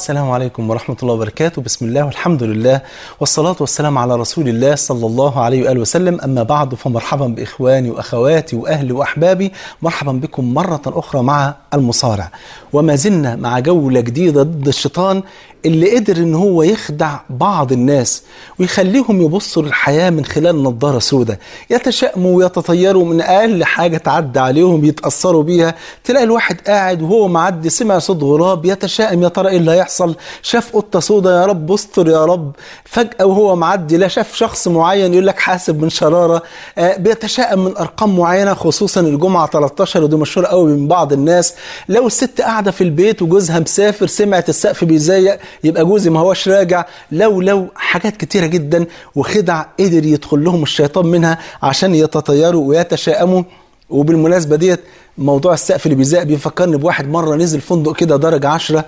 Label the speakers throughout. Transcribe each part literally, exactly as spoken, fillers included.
Speaker 1: السلام عليكم ورحمة الله وبركاته. بسم الله والحمد لله والصلاة والسلام على رسول الله صلى الله عليه وآله وسلم. أما بعد، فمرحبا بإخواني وأخواتي وأهلي وأحبابي، مرحبا بكم مرة أخرى مع المصارع. وما زلنا مع جولة جديدة ضد الشيطان اللي قدر ان هو يخدع بعض الناس ويخليهم يبصوا للحياة من خلال نظارة سوداء، يتشائموا ويتطيروا من اقل حاجة تعدى عليهم يتأثروا بيها. تلاقي الواحد قاعد وهو معدي سمع صوت غراب يتشائم، يا ترى ايه اللي هيحصل؟ شاف قطة سوداء، يا رب استر يا رب. فجأة وهو معدي لا شاف شخص معين يقول لك حاسب من شرارة. آه بيتشائم من ارقام معينة، خصوصا الجمعة ثلاثة عشر ودي مشهورة قوي من بعض الناس. لو الست قاعدة في البيت وجوزها مسافر سمعت السقف بيزيق يبقى جوزي ما هوش راجع. لو لو حاجات كتيرة جدا وخدع قدر يدخل لهم الشيطان منها عشان يتطيروا ويتشائموا. وبالمناسبة ديت موضوع السقف اللي بيزيق بيفكرني بواحد مرة نزل فندق كده درجة عشرة،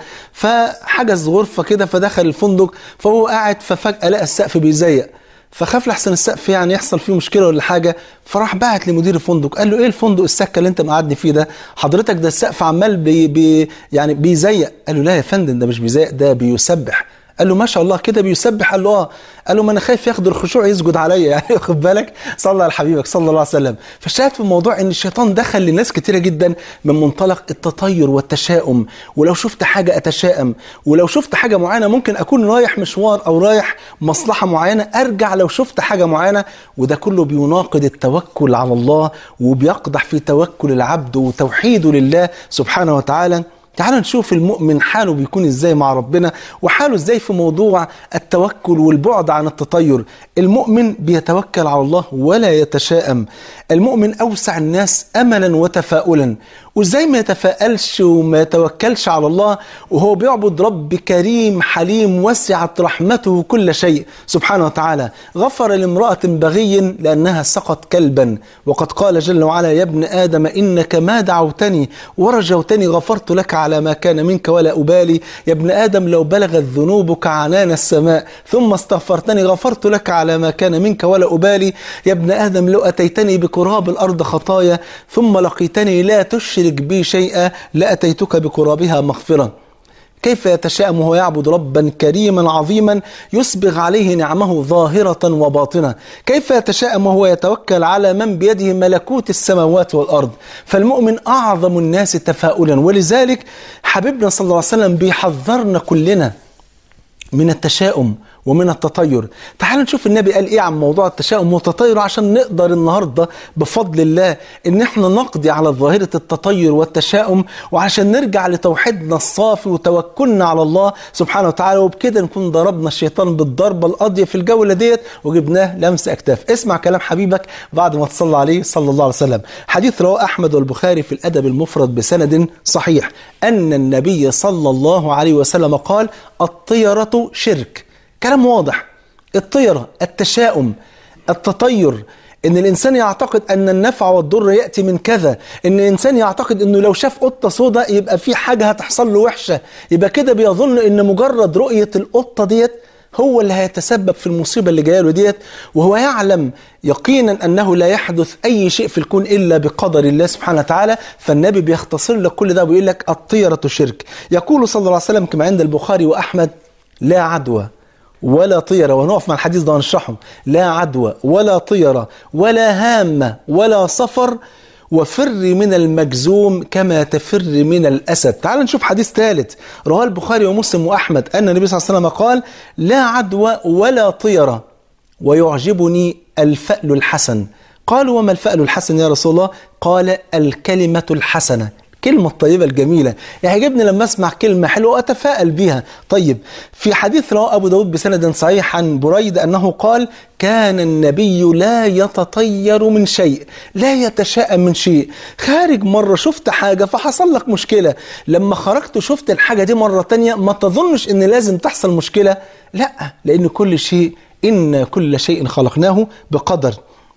Speaker 1: فحجز غرفة كده فدخل الفندق، فهو قاعد ففجأة لقى السقف بيزيق، فخاف لحسن السقف يعني يحصل فيه مشكلة ولا حاجة، فراح بعت لمدير الفندق قال له ايه الفندق السكة اللي انت مقعدني فيه ده؟ حضرتك ده السقف عمال بي بي يعني بيزيق. قال له لا يا فندم، ده مش بيزيق، ده بيسبح. قال له ما شاء الله كده بيسبح؟ قال له اه. قال له ما انا خايف ياخد الخشوع يسجد عليا يعني خد بالك. صلى على حبيبك صلى الله عليه وسلم. فالشاهد في الموضوع ان الشيطان دخل لناس كتيره جدا من منطلق التطير والتشاؤم، ولو شفت حاجه اتشائم، ولو شفت حاجه معينه ممكن اكون رايح مشوار او رايح مصلحه معينه ارجع لو شفت حاجه معينه، وده كله بيناقض التوكل على الله وبيقدح في توكل العبد وتوحيده لله سبحانه وتعالى. تعالوا نشوف المؤمن حاله بيكون ازاي مع ربنا وحاله ازاي في موضوع التوكل والبعد عن التطير. المؤمن بيتوكل على الله ولا يتشائم. المؤمن أوسع الناس أملا وتفاؤلا. وازاي ما يتفائلش وما يتوكلش على الله وهو بيعبد رب كريم حليم وسعت رحمته كل شيء سبحانه وتعالى. غفر لامرأة بغي لأنها سقت كلبا، وقد قال جل وعلا يا ابن آدم إنك ما دعوتني ورجوتني غفرت لك على ما كان منك ولا أبالي. يا ابن آدم لو بلغت ذنوبك عنان السماء ثم استغفرتني غفرت لك على ما كان منك ولا أبالي. يا ابن آدم لو أتيتني بقراب الأرض خطايا ثم لقيتني لا تشرك بي شيئا لأتيتك بقرابها مغفرة. كيف يتشائم وهو يعبد ربا كريما عظيما يسبغ عليه نعمه ظاهرة وباطنة؟ كيف يتشائم وهو يتوكل على من بيده ملكوت السماوات والأرض؟ فالمؤمن أعظم الناس تفاؤلا. ولذلك حبيبنا صلى الله عليه وسلم بيحذرنا كلنا من التشاؤم ومن التطير. تعالوا نشوف النبي قال ايه عن موضوع التشاؤم والتطير عشان نقدر النهارده بفضل الله ان احنا نقضي على ظاهره التطير والتشاؤم، وعشان نرجع لتوحيدنا الصافي وتوكلنا على الله سبحانه وتعالى، وبكده نكون ضربنا الشيطان بالضربه القاضيه في الجوله ديت وجبناه لمس اكتاف. اسمع كلام حبيبك بعد ما تصلى عليه صلى الله عليه وسلم. حديث رواه احمد والبخاري في الادب المفرد بسند صحيح ان النبي صلى الله عليه وسلم قال الطيره شرك. كلام واضح. الطيرة، التشاؤم، التطير، ان الانسان يعتقد ان النفع والضر يأتي من كذا، ان الانسان يعتقد انه لو شاف قطة سوداء يبقى في حاجة هتحصل له وحشة، يبقى كده بيظن ان مجرد رؤية القطة ديت هو اللي هيتسبب في المصيبة اللي جايه له ديت، وهو يعلم يقينا أنه لا يحدث أي شيء في الكون إلا بقدر الله سبحانه وتعالى. فالنبي بيختصر لك كل ده ويقول لك الطيرة شرك. يقول صلى الله عليه وسلم كما عند البخاري وأحمد لا عدوى ولا طيرة، ونقف مع الحديث ده ونشرحه. لا عدوى ولا طيرة ولا هامة ولا صفر وفر من المجزوم كما تفر من الأسد. تعال نشوف حديث ثالث رواه البخاري ومسلم وأحمد أن النبي صلى الله عليه وسلم قال لا عدوى ولا طيرة ويعجبني الفأل الحسن. قالوا وما الفأل الحسن يا رسول الله؟ قال الكلمة الحسنة، كلمة الطيبة الجميلة. يعجبني لما أسمع كلمة حلوة وأتفائل بها. طيب في حديث رواه أبو داود بسند صحيح عن بريدة أنه قال كان النبي لا يتطير من شيء، لا يتشائم من شيء. خارج مرة شفت حاجة فحصل لك مشكلة، لما خرجت شفت الحاجة دي مرة تانية ما تظنش إن لازم تحصل مشكلة، لا، لأن كل شيء إن كل شيء خلقناه بقدر.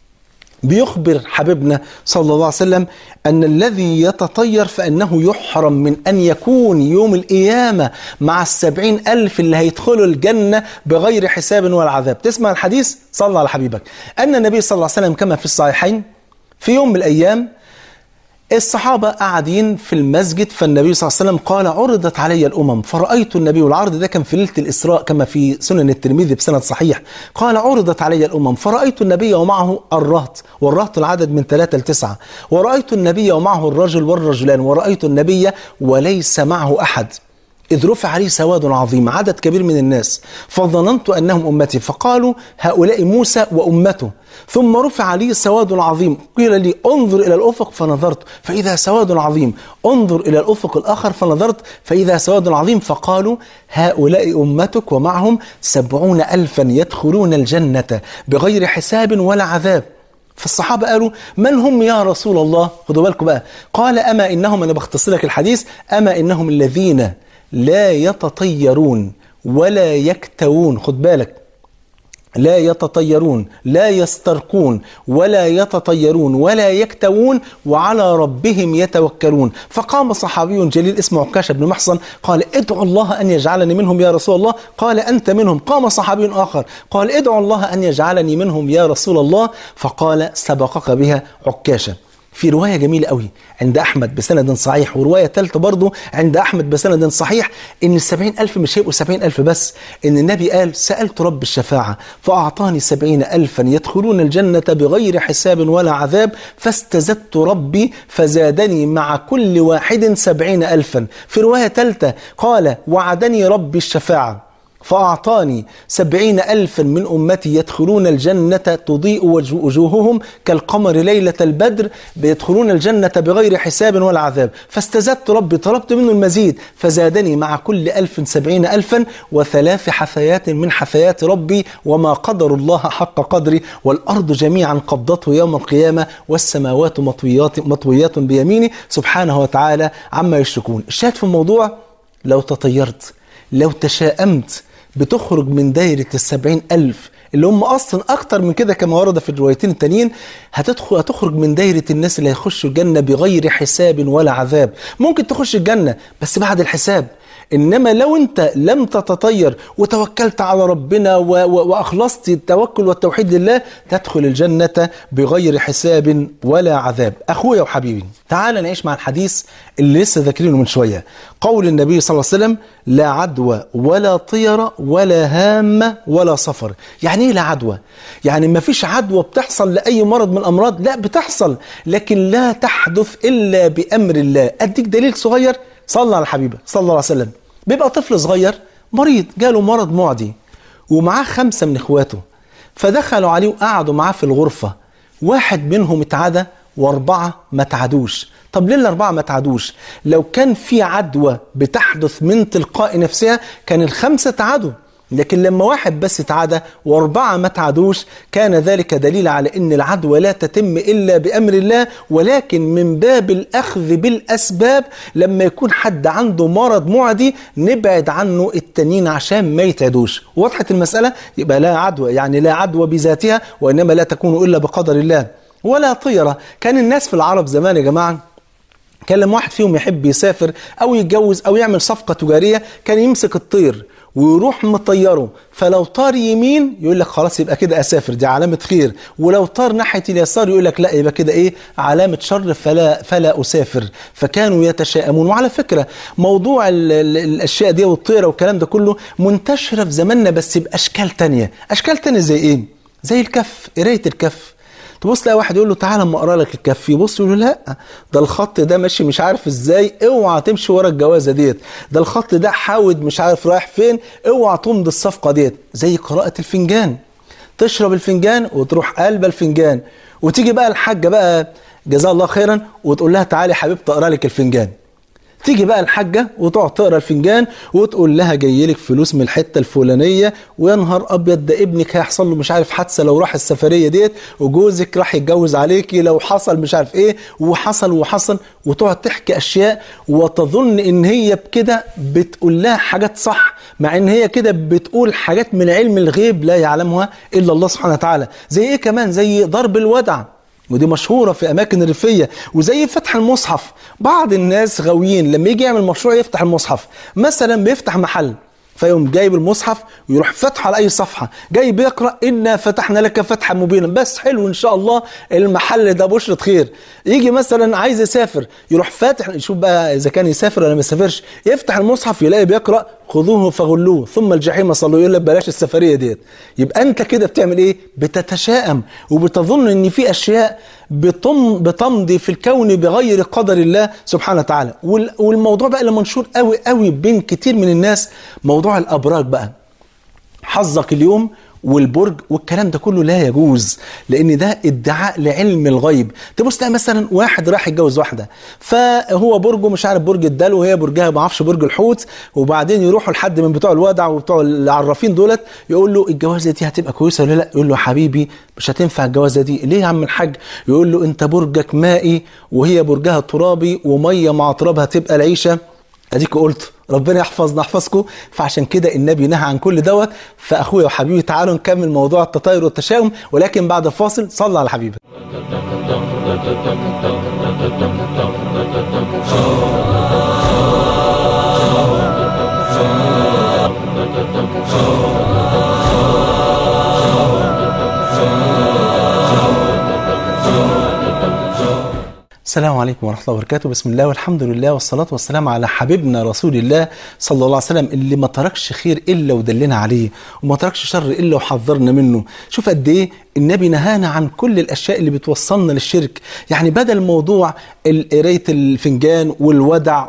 Speaker 1: بيخبر حبيبنا صلى الله عليه وسلم أن الذي يتطير فإنه يحرم من أن يكون يوم القيامة مع السبعين ألف اللي هيدخلوا الجنة بغير حساب ولا عذاب. تسمع الحديث؟ صلى على حبيبك. أن النبي صلى الله عليه وسلم كما في الصحيحين في يوم من الأيام الصحابة قاعدين في المسجد، فالنبي صلى الله عليه وسلم قال عرضت علي الأمم فرأيت النبي، والعرض ده كان في ليلة الإسراء كما في سنن الترمذي بسند صحيح. قال عرضت علي الأمم فرأيت النبي ومعه الرهط، والرهط العدد من ثلاثة لتسعة، ورأيت النبي ومعه الرجل والرجلان، ورأيت النبي وليس معه أحد، إذ رفع عليه سواد عظيم، عدد كبير من الناس، فظننت أنهم أمتي، فقالوا هؤلاء موسى وأمته. ثم رفع عليه سواد عظيم، قيل لي انظر إلى الأفق فنظرت فإذا سواد عظيم، انظر إلى الأفق الآخر فنظرت فإذا سواد عظيم، فقالوا هؤلاء أمتك ومعهم سبعون ألفا يدخلون الجنة بغير حساب ولا عذاب. فالصحابة قالوا من هم يا رسول الله؟ خدوا بالكم بقى. قال أما إنهم، أنا بختصر لك الحديث، أما إنهم الذين لا يتطيرون ولا يكتوون، خد بالك، لا يتطيرون لا يسترقون ولا يتطيرون ولا يكتوون وعلى ربهم يتوكلون. فقام صحابي جليل اسمه عكاشة بن محصن قال ادعو الله أن يجعلني منهم يا رسول الله. قال أنت منهم. قام صحابي آخر قال ادعو الله أن يجعلني منهم يا رسول الله. فقال سبقك بها عكاشة. في رواية جميلة قوي عند أحمد بسند صحيح، ورواية ثالثة برضو عند أحمد بسند صحيح، إن السبعين ألف مش هيبقوا سبعين ألف بس، إن النبي قال سألت رب الشفاعة فأعطاني سبعين ألفا يدخلون الجنة بغير حساب ولا عذاب، فاستزدت ربي فزادني مع كل واحد سبعين ألفا. في رواية ثالثة قال وعدني ربي الشفاعة فأعطاني سبعين ألفا من أمتي يدخلون الجنة تضيء وجوههم كالقمر ليلة البدر، يدخلون الجنة بغير حساب ولا عذاب، فاستزدت ربي طلبت منه المزيد فزادني مع كل ألف سبعين ألفا، وثلاث حثيات من حثيات ربي وما قدر الله حق قدري، والأرض جميعا قبضته يوم القيامة والسماوات مطويات, مطويات بيمينه سبحانه وتعالى عما يشركون. الشاهد في الموضوع لو تطيرت لو تشاءمت بتخرج من دايرة السبعين ألف اللي هم أصلا أكتر من كده كما ورد في الروايتين التانيين، هتدخل هتخرج من دايرة الناس اللي هيخشوا الجنة بغير حساب ولا عذاب. ممكن تخش الجنة بس بعد الحساب، إنما لو أنت لم تتطير وتوكلت على ربنا و... و... وأخلصت التوكل والتوحيد لله تدخل الجنة بغير حساب ولا عذاب. أخويا وحبيبي تعال نعيش مع الحديث اللي لسه ذاكرينه من شوية، قول النبي صلى الله عليه وسلم لا عدوى ولا طير ولا هامة ولا صفر. يعني ايه لا عدوى؟ يعني ما فيش عدوى بتحصل لأي مرض من الأمراض، لا بتحصل لكن لا تحدث إلا بأمر الله. أديك دليل صغير، صلى على حبيبه صلى الله عليه وسلم. بيبقى طفل صغير مريض جاله مرض معدي ومعاه خمسة من إخواته، فدخلوا عليه وقعدوا معاه في الغرفة، واحد منهم اتعدى واربعة ما تعدوش. طب ليه الاربعة ما تعدوش؟ لو كان في عدوى بتحدث من تلقاء نفسها كان الخمسة تعدوا، لكن لما واحد بس اتعدى واربعة ما تعدوش كان ذلك دليل على ان العدوى لا تتم الا بامر الله، ولكن من باب الاخذ بالاسباب لما يكون حد عنده مرض معدي نبعد عنه التانيين عشان ما يتعدوش. وضحت المسألة؟ يبقى لا عدوى يعني لا عدوى بذاتها، وانما لا تكون الا بقدر الله. ولا طيرة، كان الناس في العرب زمان يا جماعة كان لما واحد فيهم يحب يسافر أو يتجوز أو يعمل صفقة تجارية كان يمسك الطير ويروح مطيره، فلو طار يمين يقول لك خلاص يبقى كده أسافر دي علامة خير، ولو طار ناحية اليسار يقول لك لا يبقى كده إيه علامة شر فلا, فلا أسافر. فكانوا يتشائمون. وعلى فكرة موضوع ال ال الأشياء دي والطيرة والكلام ده كله منتشرة في زماننا بس بأشكال تانية. أشكال تانية زي إيه؟ زي الكف، قراية الكف. تبص لا واحد يقول له تعالى اما اقرا لك الكف، يبص يقول له لا ده الخط ده ماشي مش عارف ازاي، اوعى تمشي ورا الجوازه ديت، ده الخط ده حاود مش عارف رايح فين، اوعى تمضي الصفقه ديت. زي قراءه الفنجان، تشرب الفنجان وتروح قلب الفنجان، وتيجي بقى الحاجه بقى جزاها الله خيرا وتقول لها تعالي حبيبتي اقرا لك الفنجان. تيجي بقى الحاجة وتقعد تقرا الفنجان وتقول لها جاي لك فلوس من الحتة الفلانية، ويا نهار ابيض ده ابنك هيحصل له مش عارف حادثة لو راح السفرية ديت، وجوزك راح يتجوز عليكي لو حصل مش عارف ايه وحصل وحصل، وتقعد تحكي اشياء وتظن ان هي بكده بتقول لها حاجات صح، مع ان هي كده بتقول حاجات من علم الغيب لا يعلمها الا الله سبحانه وتعالى. زي ايه كمان؟ زي ضرب الودع، ودي مشهورة في أماكن ريفية. وزي فتح المصحف، بعض الناس غاويين لما يجي يعمل مشروع يفتح المصحف، مثلا بيفتح محل فيقوم جايب المصحف ويروح فتحه على اي صفحه، جاي بيقرا انا فتحنا لك فتحا مبينا، بس حلو ان شاء الله المحل ده بشرة خير. يجي مثلا عايز يسافر يروح فاتح، يشوف بقى اذا كان يسافر ولا ما يسافرش، يفتح المصحف يلاقي بيقرا خذوه فغلوه ثم الجحيم صلوا، يقول لك بلاش السفريه ديت. يبقى انت كده بتعمل ايه؟ بتتشائم وبتظن ان في اشياء بتم بتمضي في الكون بغير قدر الله سبحانه وتعالى. والموضوع بقى اللي منشور قوي قوي بين كتير من الناس، موضوع الابراج بقى، حظك اليوم والبرج والكلام ده كله لا يجوز، لان ده ادعاء لعلم الغيب. تبص تلاقي مثلا واحد راح يتجوز واحده، فهو برجه مش عارف برج الدلو وهي برجها ما اعرفش برج الحوت، وبعدين يروحوا لحد من بتوع الودع وبتوع العرافين دولت يقول له الجوازه دي هتبقى كويسه ولا لا؟ يقول له حبيبي مش هتنفع الجوازه دي. ليه يا عم الحاج؟ يقول له انت برجك مائي وهي برجها ترابي، وميه مع تراب هتبقى العيشه. اديك قلت ربنا يحفظنا يحفظكم. فعشان كده النبي نهى عن كل دوت. فاخويا وحبيبي تعالوا نكمل موضوع التطاير والتشاؤم، ولكن بعد الفاصل صلى على حبيبك. السلام عليكم ورحمة الله وبركاته. بسم الله والحمد لله والصلاة والسلام على حبيبنا رسول الله صلى الله عليه وسلم، اللي ما تركش خير إلا ودلنا عليه، وما تركش شر إلا وحذرنا منه. شوف قد إيه النبي نهانا عن كل الأشياء اللي بتوصلنا للشرك. يعني بدل موضوع قراية الفنجان والودع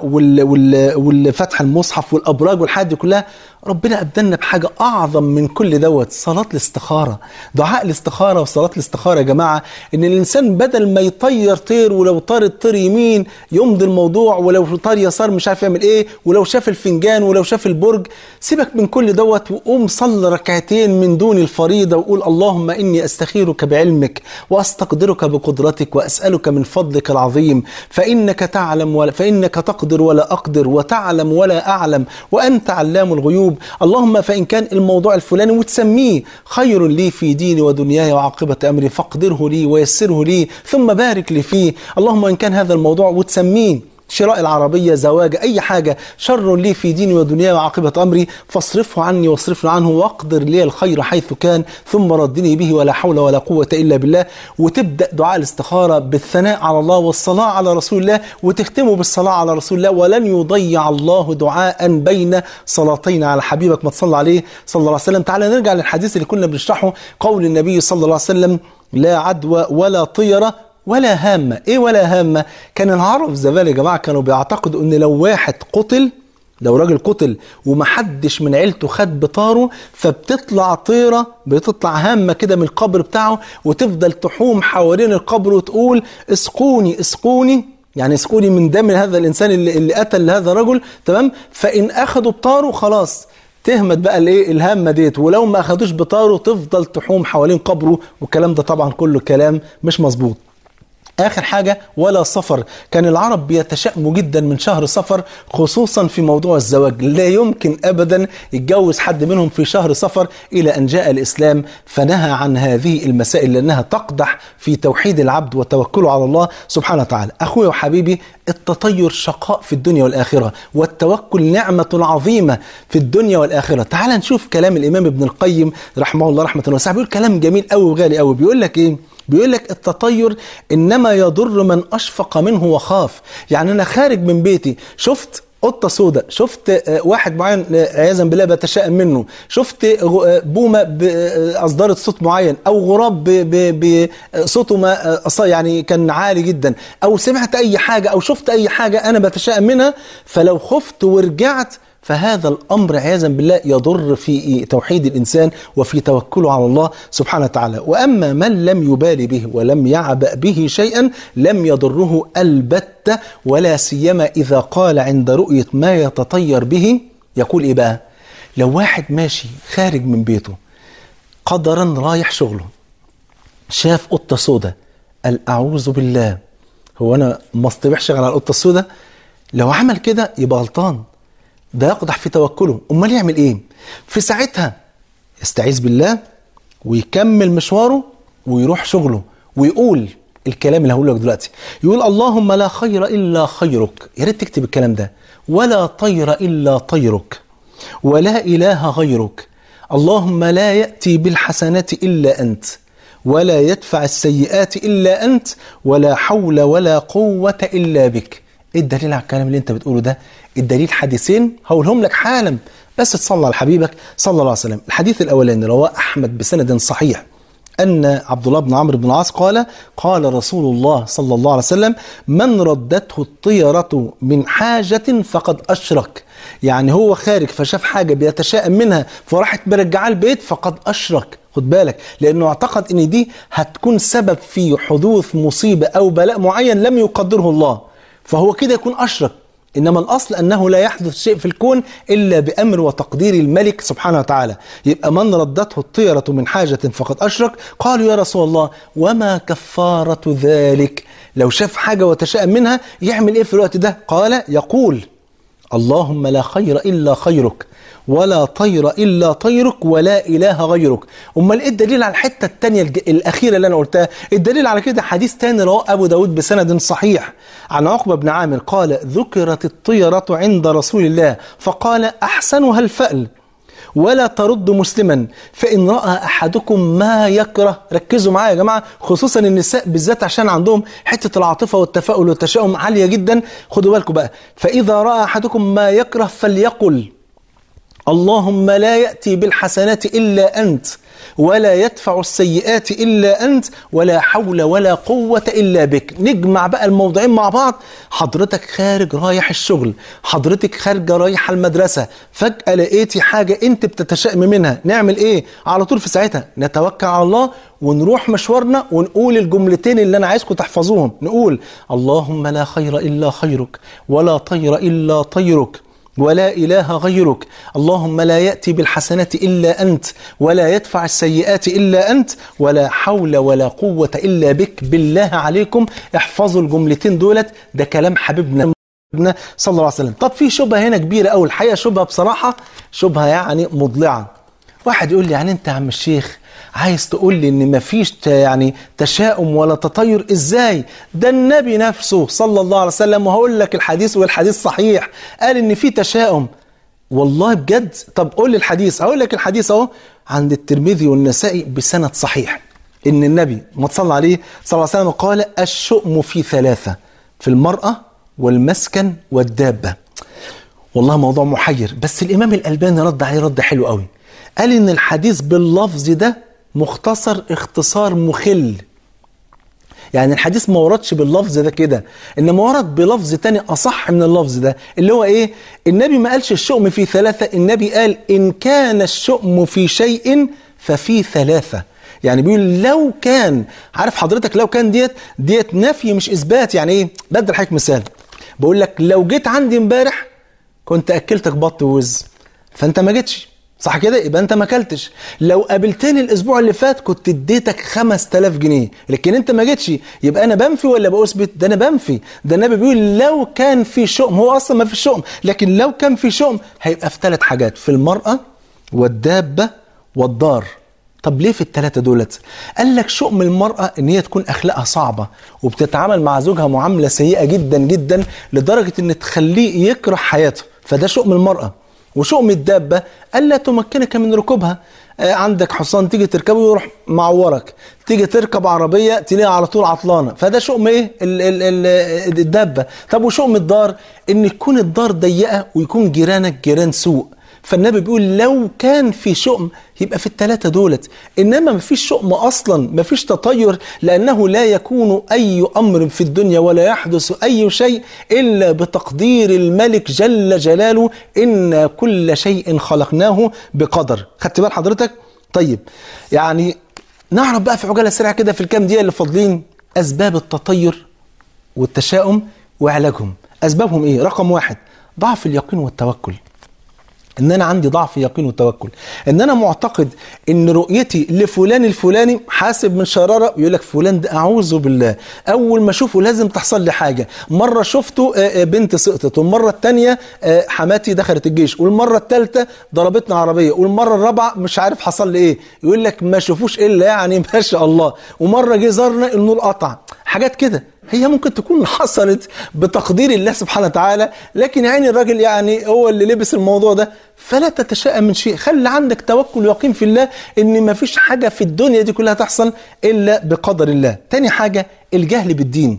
Speaker 1: والفتح المصحف والأبراج والحاجات دي كلها، ربنا أبدلنا بحاجة أعظم من كل دوت، صلاة الاستخارة، دعاء الاستخارة وصلاة الاستخارة. يا جماعة إن الإنسان بدل ما يطير طير، ولو طار الطير يمين يمضي الموضوع، ولو طار يسار مش عارف يعمل إيه، ولو شاف الفنجان ولو شاف البرج، سيبك من كل دوت وقوم صلي ركعتين من دون الفريضة وقول اللهم إني أستخيرك بعلمك وأستقدرك بقدرتك وأسألك من فضلك العظيم، فإنك تعلم ولا فإنك تقدر ولا أقدر، وتعلم ولا أعلم، وأنت علام الغيوب. اللهم فإن كان الموضوع الفلاني وتسميه خير لي في ديني ودنياي وعاقبة أمري فاقدره لي ويسره لي ثم بارك لي فيه. اللهم إن كان هذا الموضوع وتسميه شراء العربية، زواج، أي حاجة شر لي في ديني ودنياي وعاقبة أمري فاصرفه عني واصرفني عنه واقدر لي الخير حيث كان ثم ردني به ولا حول ولا قوة إلا بالله. وتبدأ دعاء الاستخارة بالثناء على الله والصلاة على رسول الله، وتختمه بالصلاة على رسول الله. ولن يضيع الله دعاء بين صلاتين على حبيبك ما تصلى عليه صلى الله عليه وسلم. تعالى نرجع للحديث اللي كنا بنشرحه، قول النبي صلى الله عليه وسلم لا عدوى ولا طيرة ولا هامة. ايه ولا هامة؟ كان العرب زمان يا جماعة كانوا بيعتقدوا ان لو واحد قتل، لو راجل قتل ومحدش من عيلته خد بطاره، فبتطلع طيرة، بتطلع هامة كده من القبر بتاعه وتفضل تحوم حوالين القبر وتقول اسقوني اسقوني، يعني اسقوني من دم هذا الانسان اللي, اللي قتل هذا الرجل. تمام؟ فان اخدوا بطاره خلاص تهمت بقى الايه الهامه ديت، ولو ما اخدوش بطاره تفضل تحوم حوالين قبره. والكلام ده طبعا كله كلام مش مظبوط. آخر حاجة ولا صفر. كان العرب بيتشائموا جدا من شهر صفر، خصوصا في موضوع الزواج. لا يمكن أبدا يتجوز حد منهم في شهر صفر إلى أن جاء الإسلام فنهى عن هذه المسائل، لأنها تقدح في توحيد العبد وتوكله على الله سبحانه وتعالى. أخوي وحبيبي، التطير شقاء في الدنيا والآخرة، والتوكل نعمة عظيمة في الدنيا والآخرة. تعال نشوف كلام الإمام ابن القيم رحمه الله رحمة واسعة، بيقول كلام جميل قوي وغالي قوي. بيقول لك إيه؟ بيقول لك التطير إنما يضر من أشفق منه وخاف. يعني أنا خارج من بيتي شفت قطة سوداء، شفت واحد معين عياذا بالله بتشائم منه، شفت بومة أصدرت صوت معين، أو غراب بصوته ما يعني كان عالي جدا، أو سمعت أي حاجة أو شفت أي حاجة أنا بتشائم منها، فلو خفت ورجعت فهذا الأمر عياذا بالله يضر في توحيد الإنسان وفي توكله على الله سبحانه وتعالى. وأما من لم يبالي به ولم يعبأ به شيئا لم يضره البتة، ولا سيما إذا قال عند رؤية ما يتطير به يقول إيه بقى؟ لو واحد ماشي خارج من بيته قدرا رايح شغله، شاف قطة سودة، قال أعوذ بالله، هو أنا ما اصطبحش على القطة السودة؟ لو عمل كده يبقى غلطان، ده يقدح في توكله. امال يعمل ايه؟ في ساعتها يستعيذ بالله ويكمل مشواره ويروح شغله ويقول الكلام اللي هقوله لك دلوقتي. يقول اللهم لا خير الا خيرك، يا ريت تكتب الكلام ده، ولا طير الا طيرك، ولا إله غيرك، اللهم لا يأتي بالحسنات إلا أنت، ولا يدفع السيئات إلا أنت، ولا حول ولا قوة إلا بك. إيه الدليل على الكلام اللي أنت بتقوله ده؟ الدليل حديثين هقولهم لك حالا، بس تصلى على حبيبك صلى الله عليه وسلم. الحديث الأولاني رواه أحمد بسند صحيح أن عبد الله بن عمرو بن العاص قال قال رسول الله صلى الله عليه وسلم: من ردته الطيرة من حاجة فقد أشرك. يعني هو خارج فشاف حاجة بيتشائم منها فراحت مرجعاه البيت فقد أشرك. خد بالك، لأنه اعتقد أن دي هتكون سبب في حدوث مصيبة أو بلاء معين لم يقدره الله، فهو كده يكون أشرك. إنما الأصل أنه لا يحدث شيء في الكون إلا بأمر وتقدير الملك سبحانه وتعالى. يبقى من ردته الطيرة من حاجة فقد أشرك. قالوا يا رسول الله وما كفارة ذلك؟ لو شاف حاجة وتشاءم منها يعمل إيه في الوقت ده؟ قال يقول: اللهم لا خير إلا خيرك، ولا طير إلا طيرك، ولا إله غيرك. أمال إيه الدليل على الحتة التانية الأخيرة اللي أنا قلتها؟ الدليل على كده حديث تاني رواه أبو داود بسند صحيح عن عقبة بن عامر قال: ذكرت الطيرة عند رسول الله فقال: أحسنها الفأل، ولا ترد مسلما، فإن رأى أحدكم ما يكره. ركزوا معايا يا جماعة، خصوصا النساء بالذات عشان عندهم حتة العاطفة والتفاؤل والتشاؤم عالية جدا. خدوا بالكم بقى: فإذا رأى أحدكم ما يكره فليقل: اللهم لا يأتي بالحسنات إلا أنت، ولا يدفع السيئات إلا أنت، ولا حول ولا قوة إلا بك. نجمع بقى الموضوعين مع بعض. حضرتك خارج رايح الشغل، حضرتك خارجة رايحة المدرسة، فجأة لقيتي حاجة أنت بتتشائم منها، نعمل إيه؟ على طول في ساعتها نتوكل على الله ونروح مشوارنا ونقول الجملتين اللي أنا عايزكم تحفظوهم. نقول: اللهم لا خير إلا خيرك، ولا طير إلا طيرك، ولا إله غيرك، اللهم لا يأتي بالحسنات إلا أنت، ولا يدفع السيئات إلا أنت، ولا حول ولا قوة إلا بك. بالله عليكم احفظوا الجملتين دولت، ده كلام حبيبنا صلى الله عليه وسلم. طب في شبهة هنا كبيرة أوي الحقيقة، شبهة بصراحة شبهة يعني مضلعة. واحد يقول لي: يعني أنت يا عم الشيخ عايز تقول لي ان مفيش يعني تشاؤم ولا تطير؟ ازاي؟ ده النبي نفسه صلى الله عليه وسلم، وهقول لك الحديث والحديث صحيح، قال ان في تشاؤم. والله بجد؟ طب قول لي الحديث. هقول لك الحديث اهو عند الترمذي والنسائي بسند صحيح، ان النبي ما تصلى عليه صلى الله عليه وسلم قال: الشؤم في ثلاثة: في المرأة والمسكن والدابة. والله موضوع محير، بس الامام الألباني رد عليه رد حلو قوي. قال ان الحديث باللفظ ده مختصر اختصار مخل، يعني الحديث ما وردش باللفظ ده كده، انما ورد بلفظ تاني اصح من اللفظ ده، اللي هو ايه؟ النبي ما قالش الشؤم في ثلاثة، النبي قال: ان كان الشؤم في شيء ففي ثلاثة. يعني بيقول لو كان، عارف حضرتك لو كان ديت ديت نفي مش اثبات. يعني ايه؟ بدي لحضرتك مثال، بقول لك لو جيت عندي امبارح كنت اكلتك بط ووز، فانت ما جيتش، صح كده؟ يبقى انت ما اكلتش. لو قابلتني الاسبوع اللي فات كنت اديتك خمس تلاف جنيه، لكن انت ما جيتش، يبقى انا بنفي ولا بثبت؟ ده انا بنفي. ده النبي بيقول لو كان في شؤم، هو اصلا ما في شؤم، لكن لو كان في شؤم هيبقى في ثلاث حاجات: في المرأة والدابة والدار. طب ليه في الثلاثه دولت؟ قال لك شؤم المرأة ان هي تكون اخلاقها صعبة وبتتعامل مع زوجها معاملة سيئة جدا جدا لدرجة ان تخليه يكره حياته، فده شؤم المرأة. وشؤم الدابة ألا تمكنك من ركوبها. آه عندك حصان تيجي تركبه يروح معورك، تيجي تركب عربية تلاقيها على طول عطلانة، فده شؤم ايه؟ ال ال ال الدابة. طب وشؤم الدار؟ ان تكون الدار ضيقة ويكون جيرانك جيران سوء. فالنبي بيقول لو كان في شؤم يبقى في الثلاثة دولت، إنما ما فيش شؤم أصلا، ما فيش تطير، لأنه لا يكون أي أمر في الدنيا ولا يحدث أي شيء إلا بتقدير الملك جل جلاله، إن كل شيء خلقناه بقدر. خدت بال حضرتك؟ طيب يعني نعرف بقى في عجالة سريعة كده في الكام دقيقة اللي فاضلين أسباب التطير والتشاؤم وعلاجهم. أسبابهم إيه؟ رقم واحد: ضعف اليقين والتوكل. ان انا عندي ضعف يقين وتوكل، ان انا معتقد ان رؤيتي لفلان الفلاني حاسب من شراره، يقول لك فلان ده اعوذ بالله اول ما اشوفه لازم تحصل لي حاجه. مره شفته بنت سقطت، والمره الثانيه حماتي دخلت الجيش، والمره الثالثه ضربتنا عربيه، والمره الرابعه مش عارف حصل لي ايه، يقول لك ما شافوش الا يعني ما شاء الله، ومره جه زارنا النور قطع، حاجات كده. هي ممكن تكون حصلت بتقدير الله سبحانه وتعالى، لكن يعني الراجل يعني هو اللي لبس الموضوع ده. فلا تتشائم من شيء، خلي عندك توكل ويقين في الله ان ما فيش حاجة في الدنيا دي كلها تحصل الا بقدر الله. تاني حاجة الجهل بالدين،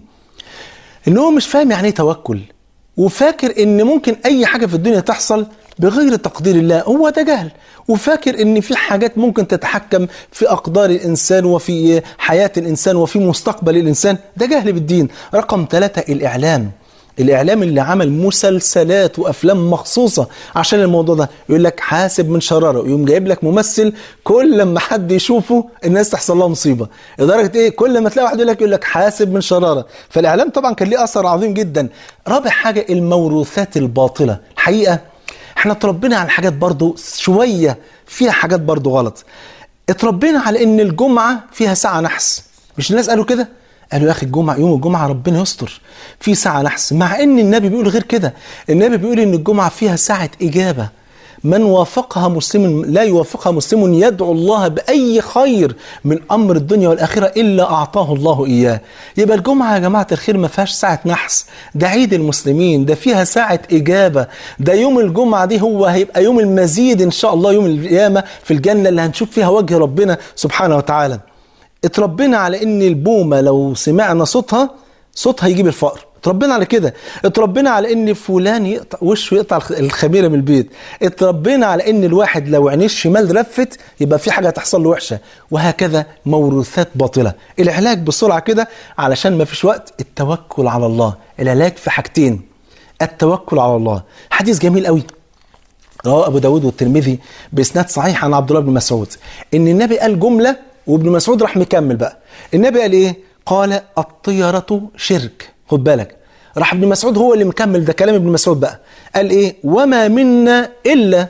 Speaker 1: ان هو مش فاهم يعني ايه توكل، وفاكر ان ممكن اي حاجة في الدنيا تحصل بغير تقدير الله. هو ده جهل، وفاكر ان في حاجات ممكن تتحكم في اقدار الانسان وفي حياة الانسان وفي مستقبل الانسان. ده جهل بالدين. رقم ثلاثة الاعلام. الاعلام اللي عمل مسلسلات وافلام مخصوصة عشان الموضوع ده، يقول لك حاسب من شراره، ويقوم جايب لك ممثل كل لما حد يشوفه الناس تحصل لها مصيبة، لدرجة ايه كل ما تلاقي واحد يقول لك يقول لك حاسب من شراره. فالاعلام طبعا كان ليه اثر عظيم جدا. رابع حاجة الموروثات الباطلة. الحقيقة احنا اتربينا على حاجات برضو شوية فيها حاجات برضو غلط. اتربينا على ان الجمعة فيها ساعة نحس. مش الناس قالوا كده؟ قالوا يا اخي الجمعة يوم الجمعة ربنا يستر في ساعة نحس، مع ان النبي بيقول غير كده. النبي بيقول ان الجمعة فيها ساعة اجابة، من وافقها مسلم لا يوافقها مسلم يدعو الله بأي خير من أمر الدنيا والآخرة إلا أعطاه الله إياه. يبقى الجمعة يا جماعة الخير ما فيهاش ساعة نحس، ده عيد المسلمين، ده فيها ساعة إجابة. ده يوم الجمعة دي هو هيبقى يوم المزيد إن شاء الله، يوم القيامة في الجنة اللي هنشوف فيها وجه ربنا سبحانه وتعالى. اتربينا على إن البومة لو سمعنا صوتها صوتها يجيب الفقر. اتربينا على كده. اتربينا على ان فلان يقطع وشه يقطع الخميره من البيت. اتربينا على ان الواحد لو عينيه الشمال لفت يبقى في حاجه هتحصل له وحشه. وهكذا موروثات باطله. العلاج بسرعه كده علشان ما فيش وقت، التوكل على الله. العلاج في حاجتين، التوكل على الله. حديث جميل قوي رواه ابو داود والترمذي باسناد صحيح عن عبد الله بن مسعود ان النبي قال جمله، وابن مسعود راح مكمل بقى. النبي قال ايه؟ قال الطيرة شرك. خد بالك، راح ابن مسعود هو اللي مكمل ده كلام ابن مسعود بقى. قال ايه؟ وما منا إلا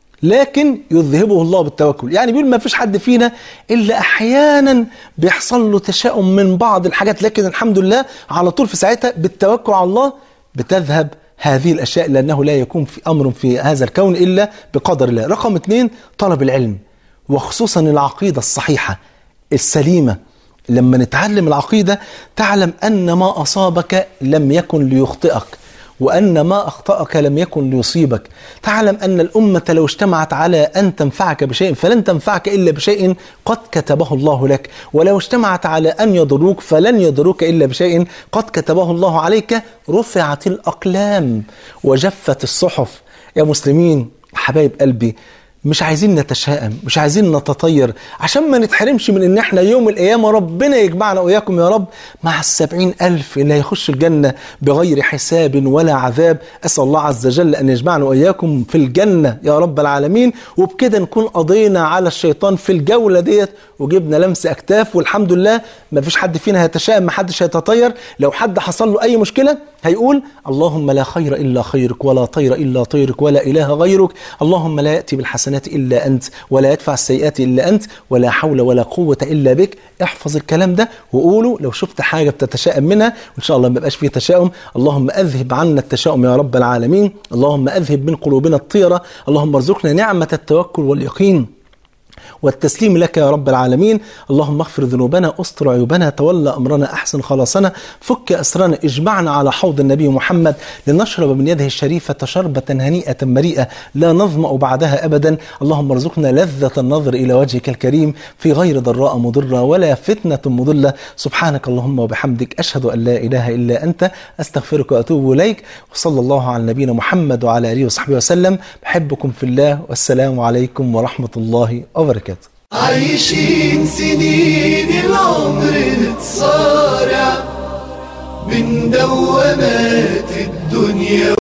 Speaker 1: لكن يذهبه الله بالتوكل. يعني بيقول ما فيش حد فينا إلا أحيانا بيحصل له تشاؤم من بعض الحاجات، لكن الحمد لله على طول في ساعتها بالتوكل على الله بتذهب هذه الأشياء، لأنه لا يكون في أمر في هذا الكون إلا بقدر الله. رقم اثنين طلب العلم، وخصوصا العقيدة الصحيحة السليمة. لما نتعلم العقيدة تعلم أن ما أصابك لم يكن ليخطئك، وأن ما أخطأك لم يكن ليصيبك. تعلم أن الأمة لو اجتمعت على أن تنفعك بشيء فلن تنفعك إلا بشيء قد كتبه الله لك، ولو اجتمعت على أن يضروك فلن يضروك إلا بشيء قد كتبه الله عليك. رفعت الأقلام وجفت الصحف. يا مسلمين حبايب قلبي، مش عايزين نتشائم، مش عايزين نتطير، عشان ما نتحرمش من ان احنا يوم القيامة ربنا يجمعنا وإياكم يا رب مع السبعين ألف اللي هيخش الجنة بغير حساب ولا عذاب. أسأل الله عز وجل أن يجمعنا وإياكم في الجنة يا رب العالمين. وبكده نكون قضينا على الشيطان في الجولة ديت وجبنا لمس أكتاف، والحمد لله ما فيش حد فينا هيتشائم، ما حدش هيتطير. لو حد حصل له أي مشكلة هيقول اللهم لا خير إلا خيرك، ولا طير إلا طيرك، ولا إله غيرك. اللهم لا يأتي بالحسنات إلا أنت، ولا يدفع السيئات إلا أنت، ولا حول ولا قوة إلا بك. احفظ الكلام ده وقوله لو شفت حاجة بتتشائم منها، وإن شاء الله ما يبقاش فيه تشاؤم. اللهم أذهب عنا التشاؤم يا رب العالمين. اللهم أذهب من قلوبنا الطيرة. اللهم ارزقنا نعمة التوكل واليقين والتسليم لك يا رب العالمين. اللهم اغفر ذنوبنا، استر عيوبنا، تولى أمرنا، أحسن خلاصنا، فك أسرنا، اجمعنا على حوض النبي محمد لنشرب من يده الشريفة شربة هنيئة مريئة لا نظمأ بعدها أبدا. اللهم ارزقنا لذة النظر إلى وجهك الكريم في غير ضراء مضرة ولا فتنة مضلة. سبحانك اللهم وبحمدك، أشهد أن لا إله إلا أنت، أستغفرك وأتوب إليك. وصلى الله على نبينا محمد وعلى آله وصحبه وسلم. بحبكم في الله، والسلام عليكم ورحمة الله وبركاته.
Speaker 2: عايشين سنين العمر نتصارع من دوامات الدنيا.